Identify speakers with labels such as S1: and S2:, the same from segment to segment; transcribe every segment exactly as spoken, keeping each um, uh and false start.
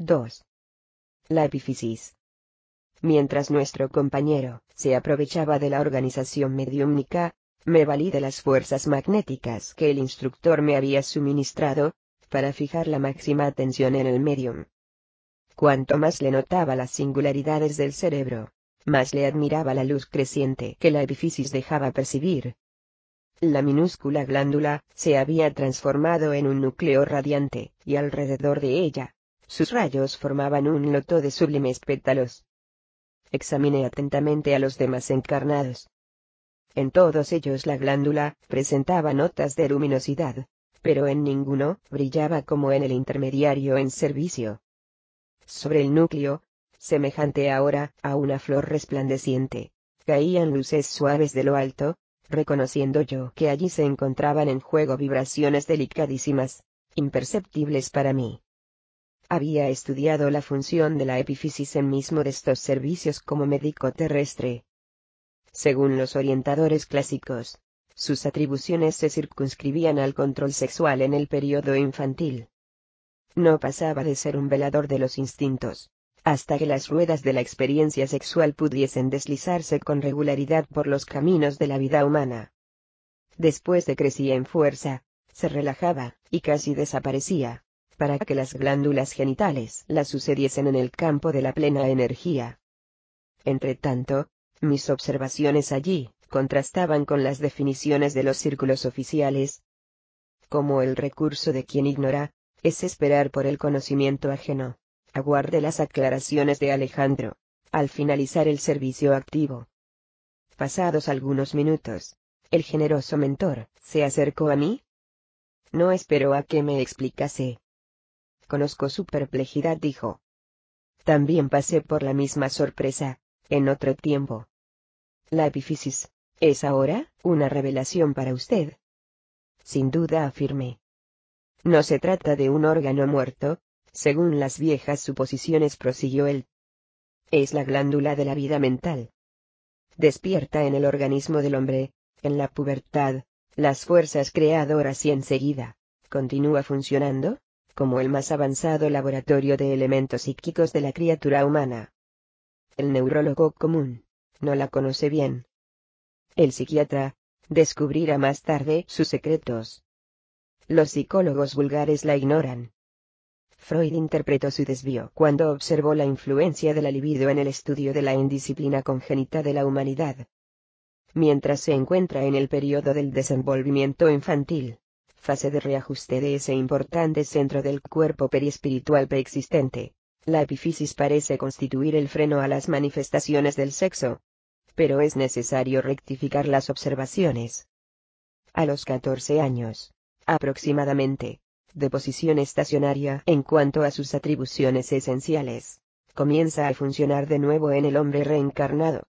S1: dos. La epífisis. Mientras nuestro compañero se aprovechaba de la organización mediúmnica, me valí de las fuerzas magnéticas que el instructor me había suministrado, para fijar la máxima atención en el medium. Cuanto más le notaba las singularidades del cerebro, más le admiraba la luz creciente que la epífisis dejaba percibir. La minúscula glándula se había transformado en un núcleo radiante, y alrededor de ella, sus rayos formaban un loto de sublimes pétalos. Examiné atentamente a los demás encarnados. En todos ellos la glándula presentaba notas de luminosidad, pero en ninguno brillaba como en el intermediario en servicio. Sobre el núcleo, semejante ahora a una flor resplandeciente, caían luces suaves de lo alto, reconociendo yo que allí se encontraban en juego vibraciones delicadísimas, imperceptibles para mí. Había estudiado la función de la epífisis en mismo de estos servicios como médico terrestre. Según los orientadores clásicos, sus atribuciones se circunscribían al control sexual en el periodo infantil. No pasaba de ser un velador de los instintos, hasta que las ruedas de la experiencia sexual pudiesen deslizarse con regularidad por los caminos de la vida humana. Después de crecía en fuerza, se relajaba, y casi desaparecía, para que las glándulas genitales la sucediesen en el campo de la plena energía. Entretanto, mis observaciones allí contrastaban con las definiciones de los círculos oficiales. Como el recurso de quien ignora, es esperar por el conocimiento ajeno, aguardé las aclaraciones de Alejandro, al finalizar el servicio activo. Pasados algunos minutos, el generoso mentor se acercó a mí. No esperó a que me explicase. Conozco su perplejidad, dijo. También pasé por la misma sorpresa, en otro tiempo. La epífisis, ¿es ahora una revelación para usted? Sin duda, afirmé. No se trata de un órgano muerto, según las viejas suposiciones, prosiguió él. Es la glándula de la vida mental. Despierta en el organismo del hombre, en la pubertad, las fuerzas creadoras y enseguida, continúa funcionando, como el más avanzado laboratorio de elementos psíquicos de la criatura humana. El neurólogo común no la conoce bien. El psiquiatra descubrirá más tarde sus secretos. Los psicólogos vulgares la ignoran. Freud interpretó su desvío cuando observó la influencia de la libido en el estudio de la indisciplina congénita de la humanidad. Mientras se encuentra en el periodo del desenvolvimiento infantil, fase de reajuste de ese importante centro del cuerpo periespiritual preexistente, la epífisis parece constituir el freno a las manifestaciones del sexo. Pero es necesario rectificar las observaciones. A los catorce años, aproximadamente, de posición estacionaria en cuanto a sus atribuciones esenciales, comienza a funcionar de nuevo en el hombre reencarnado.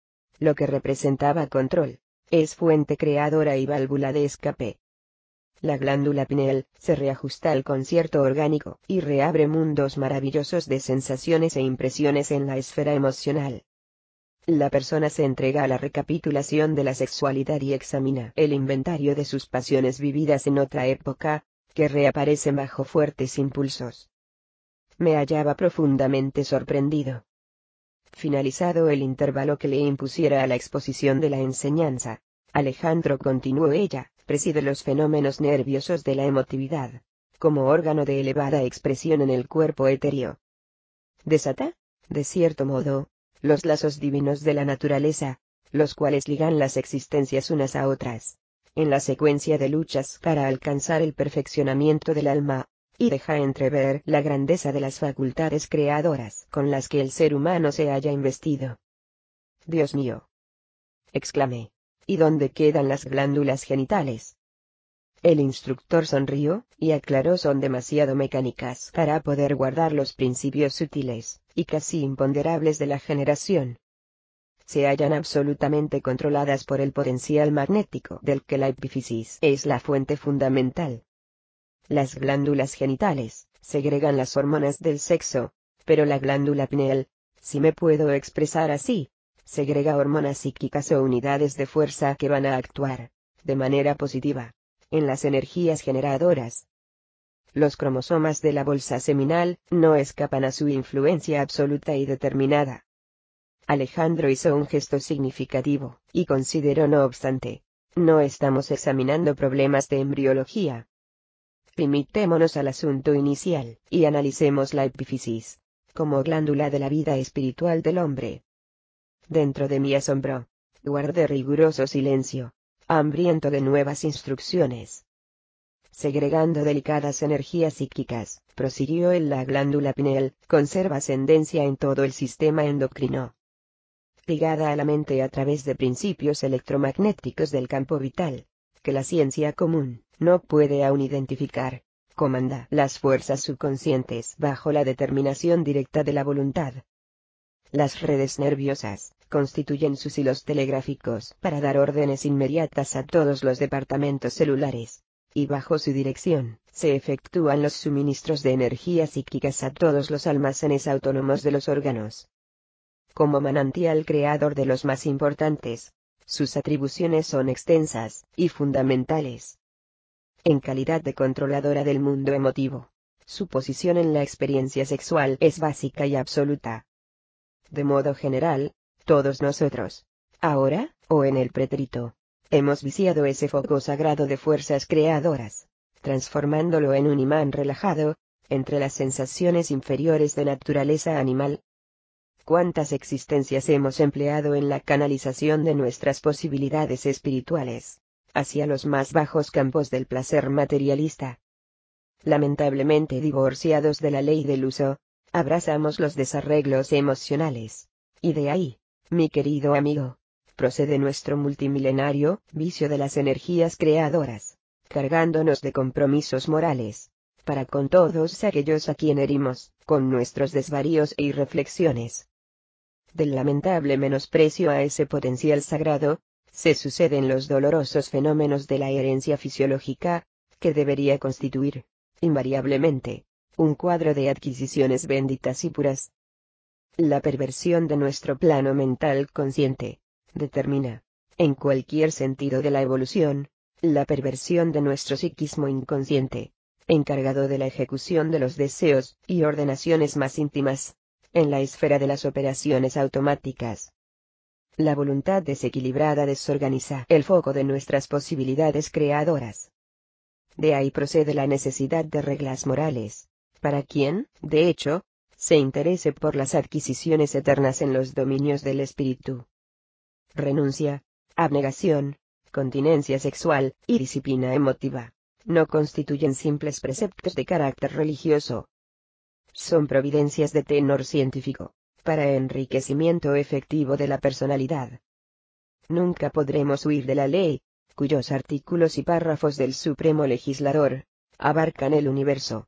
S1: Lo que representaba control, es fuente creadora y válvula de escape. La glándula pineal se reajusta al concierto orgánico y reabre mundos maravillosos de sensaciones e impresiones en la esfera emocional. La persona se entrega a la recapitulación de la sexualidad y examina el inventario de sus pasiones vividas en otra época, que reaparecen bajo fuertes impulsos. Me hallaba profundamente sorprendido. Finalizado el intervalo que le impusiera a la exposición de la enseñanza, Alejandro continuó: ella preside los fenómenos nerviosos de la emotividad, como órgano de elevada expresión en el cuerpo etéreo. Desata, de cierto modo, los lazos divinos de la naturaleza, los cuales ligan las existencias unas a otras, en la secuencia de luchas para alcanzar el perfeccionamiento del alma, y deja entrever la grandeza de las facultades creadoras con las que el ser humano se haya investido. Dios mío, exclamé, ¿y dónde quedan las glándulas genitales? El instructor sonrió, y aclaró: son demasiado mecánicas para poder guardar los principios sutiles, y casi imponderables de la generación. Se hallan absolutamente controladas por el potencial magnético del que la epífisis es la fuente fundamental. Las glándulas genitales segregan las hormonas del sexo, pero la glándula pineal, si me puedo expresar así, segrega hormonas psíquicas o unidades de fuerza que van a actuar, de manera positiva, en las energías generadoras. Los cromosomas de la bolsa seminal no escapan a su influencia absoluta y determinada. Alejandro hizo un gesto significativo, y consideró no obstante: no estamos examinando problemas de embriología. Limitémonos al asunto inicial, y analicemos la epífisis, como glándula de la vida espiritual del hombre. Dentro de mi asombro, guardé riguroso silencio, hambriento de nuevas instrucciones. Segregando delicadas energías psíquicas, prosiguió en la glándula pineal, conserva ascendencia en todo el sistema endocrino. Ligada a la mente a través de principios electromagnéticos del campo vital, que la ciencia común no puede aún identificar, comanda las fuerzas subconscientes bajo la determinación directa de la voluntad. Las redes nerviosas constituyen sus hilos telegráficos para dar órdenes inmediatas a todos los departamentos celulares, y bajo su dirección se efectúan los suministros de energía psíquicas a todos los almacenes autónomos de los órganos. Como manantial creador de los más importantes, sus atribuciones son extensas y fundamentales. En calidad de controladora del mundo emotivo, su posición en la experiencia sexual es básica y absoluta. De modo general, todos nosotros, ahora, o en el pretérito, hemos viciado ese foco sagrado de fuerzas creadoras, transformándolo en un imán relajado, entre las sensaciones inferiores de naturaleza animal. ¿Cuántas existencias hemos empleado en la canalización de nuestras posibilidades espirituales hacia los más bajos campos del placer materialista? Lamentablemente divorciados de la ley del uso, abrazamos los desarreglos emocionales, y de ahí, mi querido amigo, procede nuestro multimilenario vicio de las energías creadoras, cargándonos de compromisos morales, para con todos aquellos a quien herimos, con nuestros desvaríos e irreflexiones. Del lamentable menosprecio a ese potencial sagrado, se suceden los dolorosos fenómenos de la herencia fisiológica, que debería constituir, invariablemente, un cuadro de adquisiciones benditas y puras. La perversión de nuestro plano mental consciente, determina, en cualquier sentido de la evolución, la perversión de nuestro psiquismo inconsciente, encargado de la ejecución de los deseos y ordenaciones más íntimas, en la esfera de las operaciones automáticas. La voluntad desequilibrada desorganiza el foco de nuestras posibilidades creadoras. De ahí procede la necesidad de reglas morales, para quien, de hecho, se interese por las adquisiciones eternas en los dominios del espíritu. Renuncia, abnegación, continencia sexual y disciplina emotiva no constituyen simples preceptos de carácter religioso. Son providencias de tenor científico, para enriquecimiento efectivo de la personalidad. Nunca podremos huir de la ley, cuyos artículos y párrafos del Supremo Legislador abarcan el universo.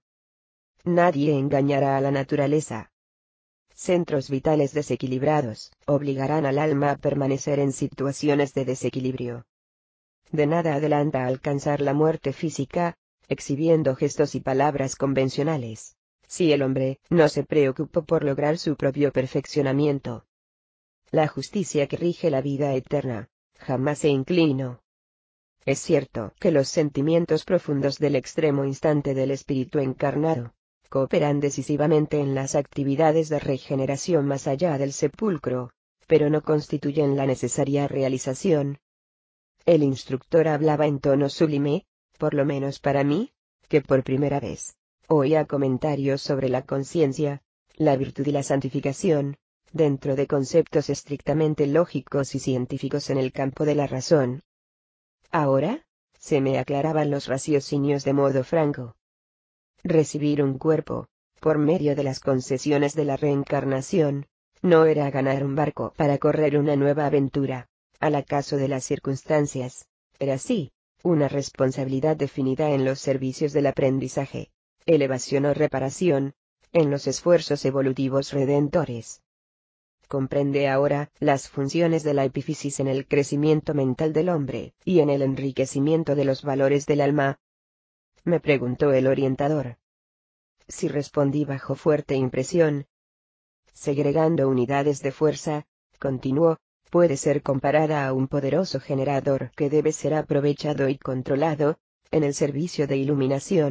S1: Nadie engañará a la naturaleza. Centros vitales desequilibrados obligarán al alma a permanecer en situaciones de desequilibrio. De nada adelanta alcanzar la muerte física, exhibiendo gestos y palabras convencionales, si el hombre no se preocupó por lograr su propio perfeccionamiento. La justicia que rige la vida eterna jamás se inclinó. Es cierto que los sentimientos profundos del extremo instante del espíritu encarnado cooperan decisivamente en las actividades de regeneración más allá del sepulcro, pero no constituyen la necesaria realización. El instructor hablaba en tono sublime, por lo menos para mí, que por primera vez oía comentarios sobre la conciencia, la virtud y la santificación, dentro de conceptos estrictamente lógicos y científicos en el campo de la razón. Ahora, se me aclaraban los raciocinios de modo franco. Recibir un cuerpo, por medio de las concesiones de la reencarnación, no era ganar un barco para correr una nueva aventura, al acaso de las circunstancias, era sí, una responsabilidad definida en los servicios del aprendizaje, elevación o reparación, en los esfuerzos evolutivos redentores. Comprende ahora las funciones de la epífisis en el crecimiento mental del hombre y en el enriquecimiento de los valores del alma. Me preguntó el orientador. Si respondí bajo fuerte impresión. Segregando unidades de fuerza, continuó, puede ser comparada a un poderoso generador que debe ser aprovechado y controlado, en el servicio de iluminación,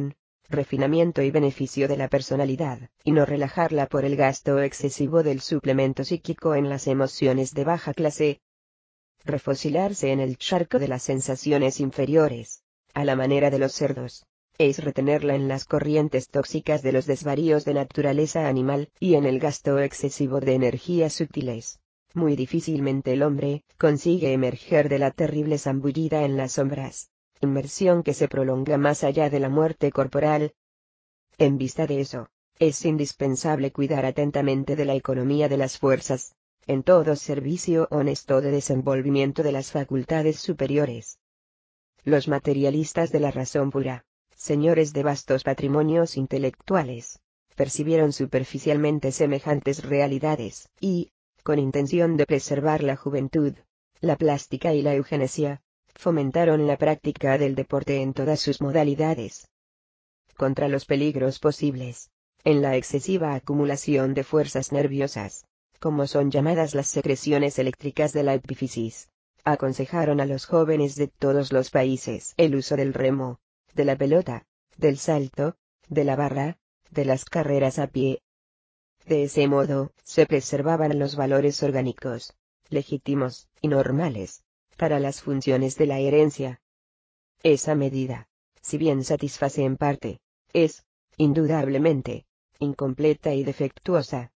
S1: refinamiento y beneficio de la personalidad, y no relajarla por el gasto excesivo del suplemento psíquico en las emociones de baja clase. Refocilarse en el charco de las sensaciones inferiores, a la manera de los cerdos, es retenerla en las corrientes tóxicas de los desvaríos de naturaleza animal y en el gasto excesivo de energías sutiles. Muy difícilmente el hombre consigue emerger de la terrible zambullida en las sombras, inmersión que se prolonga más allá de la muerte corporal. En vista de eso, es indispensable cuidar atentamente de la economía de las fuerzas, en todo servicio honesto de desenvolvimiento de las facultades superiores. Los materialistas de la razón pura, señores de vastos patrimonios intelectuales, percibieron superficialmente semejantes realidades, y, con intención de preservar la juventud, la plástica y la eugenesia, fomentaron la práctica del deporte en todas sus modalidades. Contra los peligros posibles, en la excesiva acumulación de fuerzas nerviosas, como son llamadas las secreciones eléctricas de la epífisis, aconsejaron a los jóvenes de todos los países el uso del remo, de la pelota, del salto, de la barra, de las carreras a pie. De ese modo, se preservaban los valores orgánicos, legítimos y normales, para las funciones de la herencia. Esa medida, si bien satisface en parte, es, indudablemente, incompleta y defectuosa.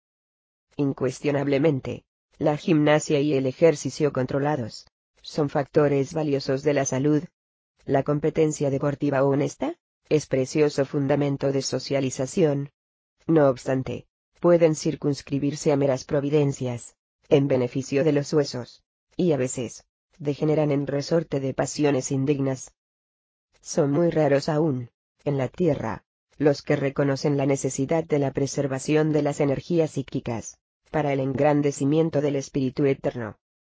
S1: Incuestionablemente, la gimnasia y el ejercicio controlados, son factores valiosos de la salud. La competencia deportiva honesta, es precioso fundamento de socialización. No obstante, pueden circunscribirse a meras providencias, en beneficio de los huesos, y a veces, degeneran en resorte de pasiones indignas. Son muy raros aún, en la tierra, los que reconocen la necesidad de la preservación de las energías psíquicas, para el engrandecimiento del espíritu eterno.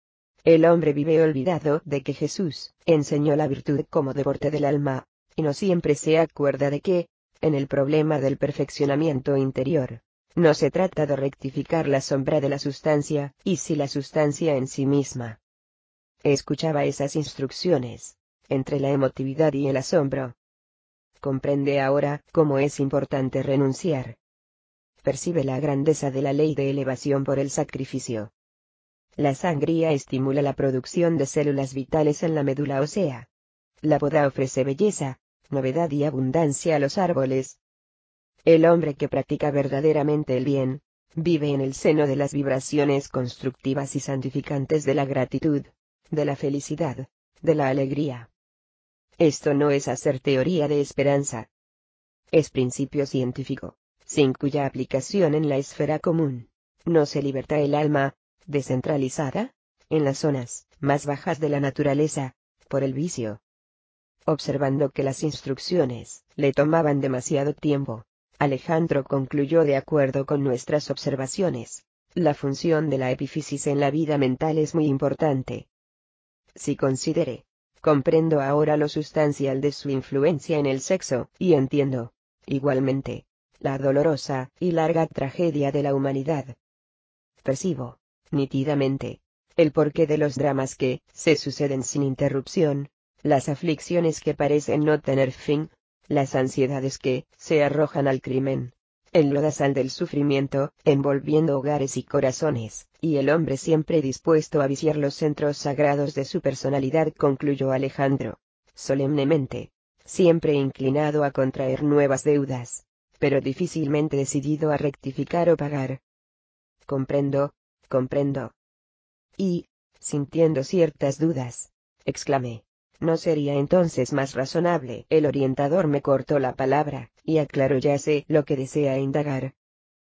S1: El hombre vive olvidado de que Jesús enseñó la virtud como deporte del alma, y no siempre se acuerda de que, en el problema del perfeccionamiento interior, no se trata de rectificar la sombra de la sustancia, y si la sustancia en sí misma. Escuchaba esas instrucciones, entre la emotividad y el asombro. Comprende ahora cómo es importante renunciar. Percibe la grandeza de la ley de elevación por el sacrificio. La sangría estimula la producción de células vitales en la médula ósea. La poda ofrece belleza, novedad y abundancia a los árboles. El hombre que practica verdaderamente el bien, vive en el seno de las vibraciones constructivas y santificantes de la gratitud, de la felicidad, de la alegría. Esto no es hacer teoría de esperanza. Es principio científico, sin cuya aplicación en la esfera común, no se liberta el alma, descentralizada, en las zonas más bajas de la naturaleza, por el vicio. Observando que las instrucciones le tomaban demasiado tiempo, Alejandro concluyó de acuerdo con nuestras observaciones, la función de la epífisis en la vida mental es muy importante. Si considere, comprendo ahora lo sustancial de su influencia en el sexo, y entiendo, igualmente, la dolorosa y larga tragedia de la humanidad. Percibo, nítidamente, el porqué de los dramas que se suceden sin interrupción, las aflicciones que parecen no tener fin, las ansiedades que se arrojan al crimen, el lodazal del sufrimiento, envolviendo hogares y corazones, y el hombre siempre dispuesto a viciar los centros sagrados de su personalidad, concluyó Alejandro, solemnemente, siempre inclinado a contraer nuevas deudas, pero difícilmente decidido a rectificar o pagar. Comprendo, comprendo. Y, sintiendo ciertas dudas, exclamé, ¿no sería entonces más razonable? El orientador me cortó la palabra, y aclaró: ya sé lo que desea indagar.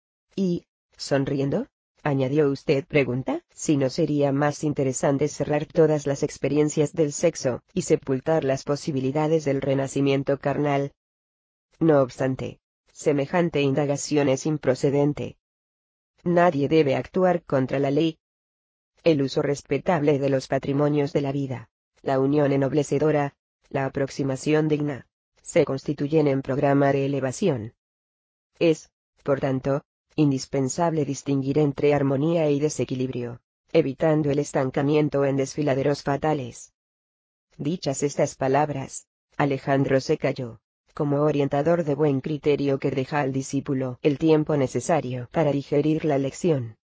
S1: Y, sonriendo, añadió usted, pregunta, si no sería más interesante cerrar todas las experiencias del sexo, y sepultar las posibilidades del renacimiento carnal. No obstante, semejante indagación es improcedente. Nadie debe actuar contra la ley. El uso respetable de los patrimonios de la vida, la unión ennoblecedora, la aproximación digna, se constituyen en programa de elevación. Es, por tanto, indispensable distinguir entre armonía y desequilibrio, evitando el estancamiento en desfiladeros fatales. Dichas estas palabras, Alejandro se calló, como orientador de buen criterio que deja al discípulo el tiempo necesario para digerir la lección.